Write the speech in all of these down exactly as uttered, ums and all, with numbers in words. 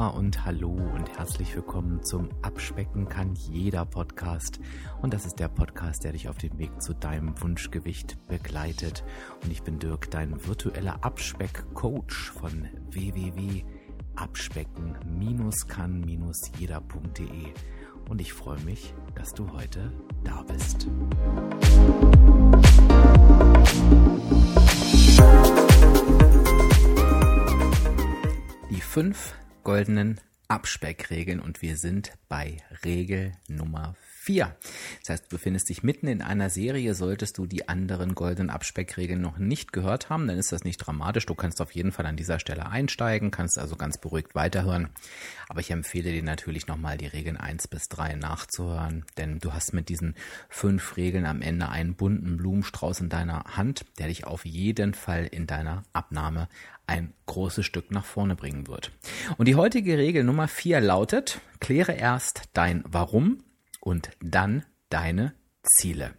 und hallo und herzlich willkommen zum Abspecken kann jeder Podcast. Und das ist der Podcast, der dich auf dem Weg zu deinem Wunschgewicht begleitet. Und ich bin Dirk, dein virtueller Abspeck-Coach von w w w punkt abspecken kann jeder punkt de. Und ich freue mich, dass du heute da bist. Die fünf goldenen Abspeckregeln und wir sind bei Regel Nummer vier. Das heißt, du befindest dich mitten in einer Serie. Solltest du die anderen goldenen Abspeckregeln noch nicht gehört haben, dann ist das nicht dramatisch. Du kannst auf jeden Fall an dieser Stelle einsteigen, kannst also ganz beruhigt weiterhören. Aber ich empfehle dir natürlich nochmal die Regeln eins bis drei nachzuhören, denn du hast mit diesen fünf Regeln am Ende einen bunten Blumenstrauß in deiner Hand, der dich auf jeden Fall in deiner Abnahme ein großes Stück nach vorne bringen wird. Und die heutige Regel Nummer vier lautet: Kläre erst dein Warum und dann deine Ziele.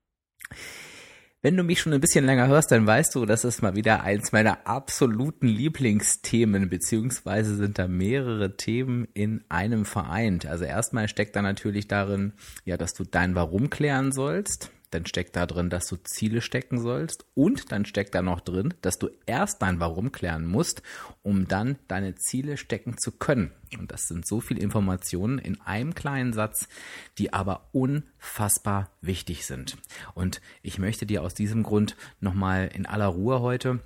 Wenn du mich schon ein bisschen länger hörst, dann weißt du, das ist mal wieder eins meiner absoluten Lieblingsthemen, beziehungsweise sind da mehrere Themen in einem vereint. Also erstmal steckt da natürlich darin, ja, dass du dein Warum klären sollst. Dann steckt da drin, dass du Ziele stecken sollst, und dann steckt da noch drin, dass du erst dein Warum klären musst, um dann deine Ziele stecken zu können. Und das sind so viele Informationen in einem kleinen Satz, die aber unfassbar wichtig sind. Und ich möchte dir aus diesem Grund nochmal in aller Ruhe heute,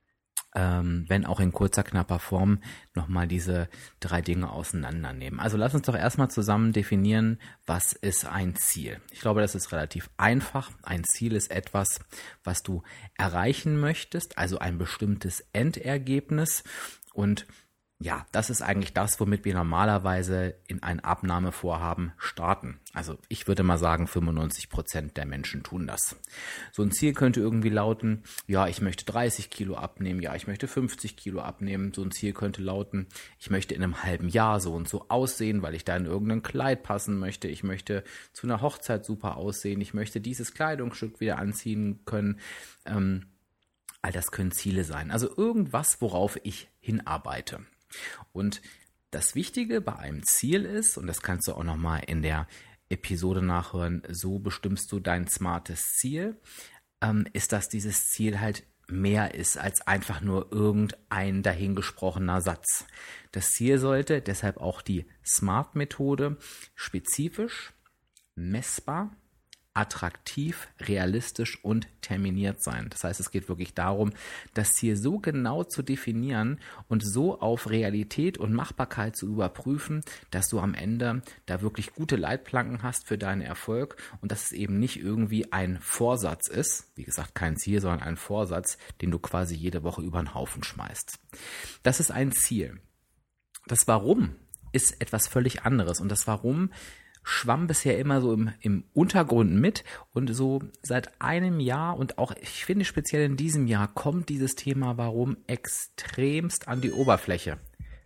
Ähm, wenn auch in kurzer, knapper Form, nochmal diese drei Dinge auseinandernehmen. Also lass uns doch erstmal zusammen definieren, was ist ein Ziel. Ich glaube, das ist relativ einfach. Ein Ziel ist etwas, was du erreichen möchtest, also ein bestimmtes Endergebnis. Und ja, das ist eigentlich das, womit wir normalerweise in ein Abnahmevorhaben starten. Also ich würde mal sagen, fünfundneunzig Prozent der Menschen tun das. So ein Ziel könnte irgendwie lauten, ja, ich möchte dreißig Kilo abnehmen, ja, ich möchte fünfzig Kilo abnehmen. So ein Ziel könnte lauten, ich möchte in einem halben Jahr so und so aussehen, weil ich da in irgendein Kleid passen möchte. Ich möchte zu einer Hochzeit super aussehen. Ich möchte dieses Kleidungsstück wieder anziehen können. Ähm, all das können Ziele sein. Also irgendwas, worauf ich hinarbeite. Und das Wichtige bei einem Ziel ist, und das kannst du auch nochmal in der Episode nachhören, so bestimmst du dein smartes Ziel, ähm, ist, dass dieses Ziel halt mehr ist als einfach nur irgendein dahingesprochener Satz. Das Ziel sollte deshalb auch die SMART-Methode spezifisch, messbar, attraktiv, realistisch und terminiert sein. Das heißt, es geht wirklich darum, das Ziel so genau zu definieren und so auf Realität und Machbarkeit zu überprüfen, dass du am Ende da wirklich gute Leitplanken hast für deinen Erfolg und dass es eben nicht irgendwie ein Vorsatz ist, wie gesagt, kein Ziel, sondern ein Vorsatz, den du quasi jede Woche über den Haufen schmeißt. Das ist ein Ziel. Das Warum ist etwas völlig anderes, und das Warum schwamm bisher immer so im, im Untergrund mit, und so seit einem Jahr und auch, ich finde speziell in diesem Jahr, kommt dieses Thema Warum extremst an die Oberfläche.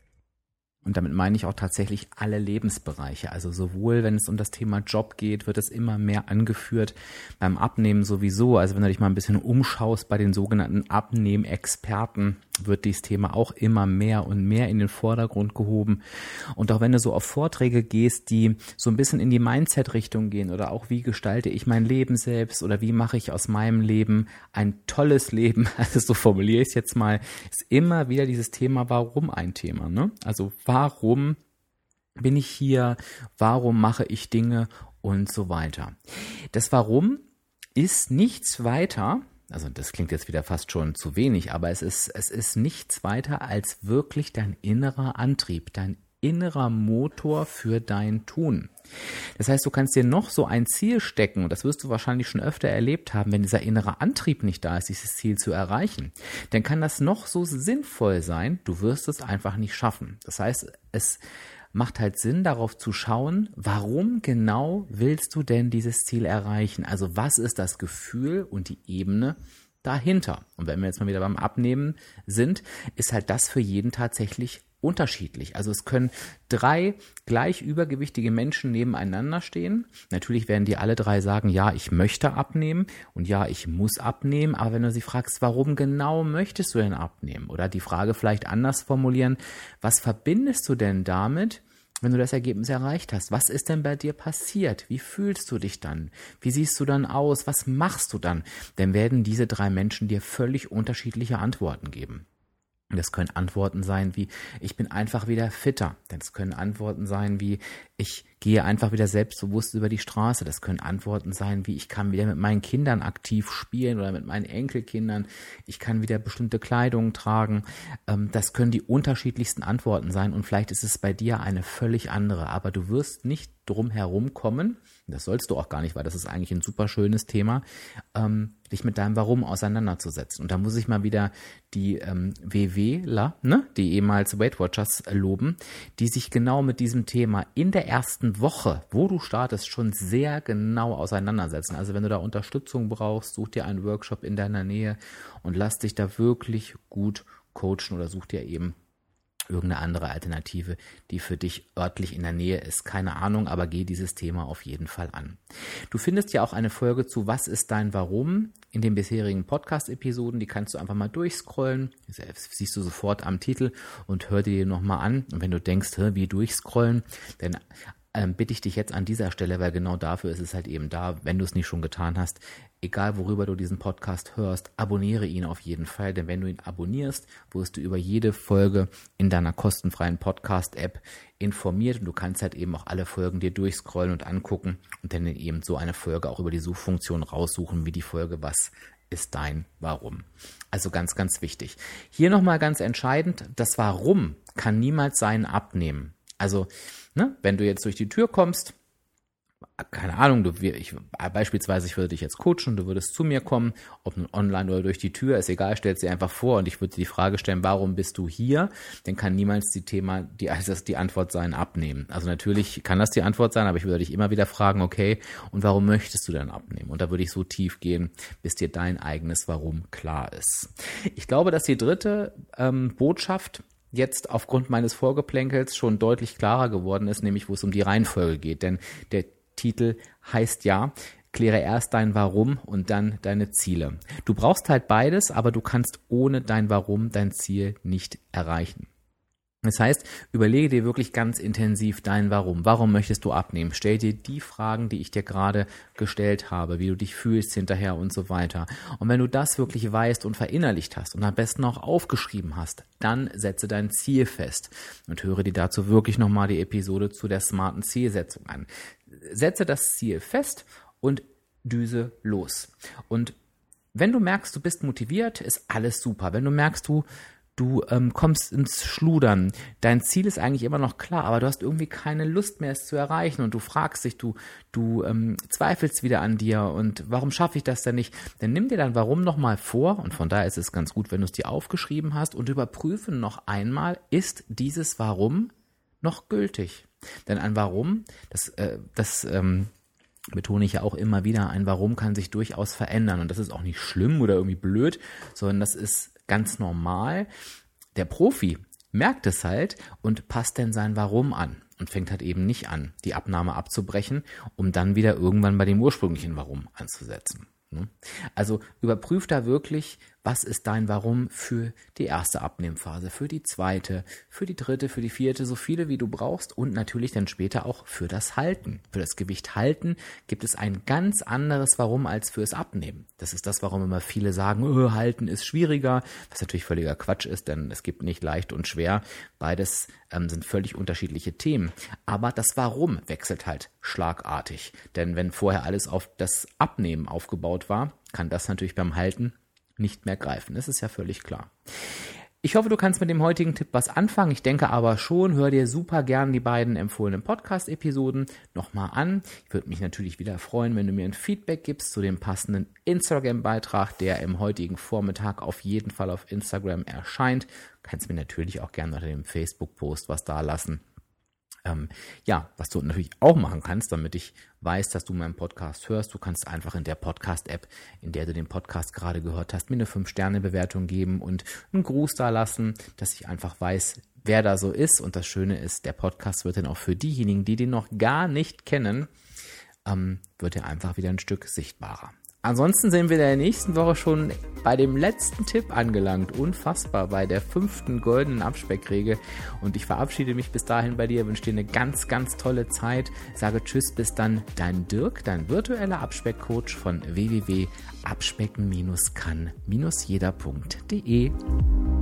Und damit meine ich auch tatsächlich alle Lebensbereiche. Also sowohl, wenn es um das Thema Job geht, wird es immer mehr angeführt, beim Abnehmen sowieso. Also wenn du dich mal ein bisschen umschaust bei den sogenannten Abnehmexperten, wird dieses Thema auch immer mehr und mehr in den Vordergrund gehoben. Und auch wenn du so auf Vorträge gehst, die so ein bisschen in die Mindset-Richtung gehen, oder auch wie gestalte ich mein Leben selbst oder wie mache ich aus meinem Leben ein tolles Leben, also so formuliere ich es jetzt mal, ist immer wieder dieses Thema Warum ein Thema, ne? Also warum bin ich hier, warum mache ich Dinge und so weiter. Das Warum ist nichts weiter, also das klingt jetzt wieder fast schon zu wenig, aber es ist, es ist nichts weiter als wirklich dein innerer Antrieb, dein innerer Motor für dein Tun. Das heißt, du kannst dir noch so ein Ziel stecken, und das wirst du wahrscheinlich schon öfter erlebt haben, wenn dieser innere Antrieb nicht da ist, dieses Ziel zu erreichen, dann kann das noch so sinnvoll sein, du wirst es einfach nicht schaffen. Das heißt, es macht halt Sinn, darauf zu schauen, warum genau willst du denn dieses Ziel erreichen? Also was ist das Gefühl und die Ebene dahinter? Und wenn wir jetzt mal wieder beim Abnehmen sind, ist halt das für jeden tatsächlich unterschiedlich. Also es können drei gleich übergewichtige Menschen nebeneinander stehen. Natürlich werden die alle drei sagen, ja, ich möchte abnehmen und ja, ich muss abnehmen. Aber wenn du sie fragst, warum genau möchtest du denn abnehmen? Oder die Frage vielleicht anders formulieren, was verbindest du denn damit, wenn du das Ergebnis erreicht hast? Was ist denn bei dir passiert? Wie fühlst du dich dann? Wie siehst du dann aus? Was machst du dann? Dann werden diese drei Menschen dir völlig unterschiedliche Antworten geben. Das können Antworten sein wie, ich bin einfach wieder fitter. Das können Antworten sein wie, ich gehe einfach wieder selbstbewusst über die Straße. Das können Antworten sein wie, ich kann wieder mit meinen Kindern aktiv spielen oder mit meinen Enkelkindern. Ich kann wieder bestimmte Kleidung tragen. Das können die unterschiedlichsten Antworten sein und vielleicht ist es bei dir eine völlig andere. Aber du wirst nicht drum herum kommen, das sollst du auch gar nicht, weil das ist eigentlich ein super schönes Thema, ähm, dich mit deinem Warum auseinanderzusetzen. Und da muss ich mal wieder die ähm, WWler, ne, die ehemals Weight Watchers loben, die sich genau mit diesem Thema in der ersten Woche, wo du startest, schon sehr genau auseinandersetzen. Also wenn du da Unterstützung brauchst, such dir einen Workshop in deiner Nähe und lass dich da wirklich gut coachen oder such dir eben irgendeine andere Alternative, die für dich örtlich in der Nähe ist. Keine Ahnung, aber geh dieses Thema auf jeden Fall an. Du findest ja auch eine Folge zu Was ist dein Warum in den bisherigen Podcast-Episoden. Die kannst du einfach mal durchscrollen. Das siehst du sofort am Titel und hör dir die nochmal an. Und wenn du denkst, wie durchscrollen, dann ähm, bitte ich dich jetzt an dieser Stelle, weil genau dafür ist es halt eben da, wenn du es nicht schon getan hast, egal worüber du diesen Podcast hörst, abonniere ihn auf jeden Fall, denn wenn du ihn abonnierst, wirst du über jede Folge in deiner kostenfreien Podcast-App informiert und du kannst halt eben auch alle Folgen dir durchscrollen und angucken und dann eben so eine Folge auch über die Suchfunktion raussuchen, wie die Folge Was ist dein Warum? Also ganz, ganz wichtig. Hier nochmal ganz entscheidend, das Warum kann niemals sein Abnehmen. Also, ne, wenn du jetzt durch die Tür kommst, keine Ahnung, du, ich, beispielsweise ich würde dich jetzt coachen, du würdest zu mir kommen, ob nun online oder durch die Tür, ist egal, stellst dir einfach vor und ich würde dir die Frage stellen, warum bist du hier? Dann kann niemals die Thema, die, also die Antwort sein, abnehmen. Also natürlich kann das die Antwort sein, aber ich würde dich immer wieder fragen, okay, und warum möchtest du denn abnehmen? Und da würde ich so tief gehen, bis dir dein eigenes Warum klar ist. Ich glaube, dass die dritte ähm, Botschaft jetzt aufgrund meines Vorgeplänkels schon deutlich klarer geworden ist, nämlich wo es um die Reihenfolge geht. Denn der Titel heißt ja, kläre erst dein Warum und dann deine Ziele. Du brauchst halt beides, aber du kannst ohne dein Warum dein Ziel nicht erreichen. Das heißt, überlege dir wirklich ganz intensiv dein Warum. Warum möchtest du abnehmen? Stell dir die Fragen, die ich dir gerade gestellt habe, wie du dich fühlst hinterher und so weiter. Und wenn du das wirklich weißt und verinnerlicht hast und am besten auch aufgeschrieben hast, dann setze dein Ziel fest und höre dir dazu wirklich nochmal die Episode zu der smarten Zielsetzung an. Setze das Ziel fest und düse los. Und wenn du merkst, du bist motiviert, ist alles super. Wenn du merkst, du Du ähm, kommst ins Schludern. Dein Ziel ist eigentlich immer noch klar, aber du hast irgendwie keine Lust mehr, es zu erreichen und du fragst dich, du du ähm, zweifelst wieder an dir und warum schaffe ich das denn nicht? Dann nimm dir dein Warum nochmal vor und von daher ist es ganz gut, wenn du es dir aufgeschrieben hast und überprüfe noch einmal, ist dieses Warum noch gültig? Denn ein Warum, das, äh, das ähm, betone ich ja auch immer wieder, ein Warum kann sich durchaus verändern und das ist auch nicht schlimm oder irgendwie blöd, sondern das ist ganz normal. Der Profi merkt es halt und passt dann sein Warum an und fängt halt eben nicht an, die Abnahme abzubrechen, um dann wieder irgendwann bei dem ursprünglichen Warum anzusetzen. Also überprüf da wirklich, was ist dein Warum für die erste Abnehmphase, für die zweite, für die dritte, für die vierte, so viele wie du brauchst und natürlich dann später auch für das Halten. Für das Gewicht halten gibt es ein ganz anderes Warum als fürs Abnehmen. Das ist das, warum immer viele sagen, oh, halten ist schwieriger, was natürlich völliger Quatsch ist, denn es gibt nicht leicht und schwer. Beides ähm, sind völlig unterschiedliche Themen. Aber das Warum wechselt halt schlagartig. Denn wenn vorher alles auf das Abnehmen aufgebaut war, kann das natürlich beim Halten nicht mehr greifen. Das ist ja völlig klar. Ich hoffe, du kannst mit dem heutigen Tipp was anfangen. Ich denke aber schon, hör dir super gern die beiden empfohlenen Podcast-Episoden nochmal an. Ich würde mich natürlich wieder freuen, wenn du mir ein Feedback gibst zu dem passenden Instagram-Beitrag, der im heutigen Vormittag auf jeden Fall auf Instagram erscheint. Du kannst mir natürlich auch gerne unter dem Facebook-Post was da lassen. Ähm, ja, was du natürlich auch machen kannst, damit ich weiß, dass du meinen Podcast hörst, du kannst einfach in der Podcast-App, in der du den Podcast gerade gehört hast, mir eine fünf Sterne Bewertung geben und einen Gruß da lassen, dass ich einfach weiß, wer da so ist. Und das Schöne ist, der Podcast wird dann auch für diejenigen, die den noch gar nicht kennen, ähm, wird er einfach wieder ein Stück sichtbarer. Ansonsten sind wir in der nächsten Woche schon bei dem letzten Tipp angelangt. Unfassbar, bei der fünften goldenen Abspeckregel. Und ich verabschiede mich bis dahin bei dir, wünsche dir eine ganz, ganz tolle Zeit. Sage Tschüss, bis dann, dein Dirk, dein virtueller Abspeckcoach von w w w punkt abspecken kann jeder punkt de.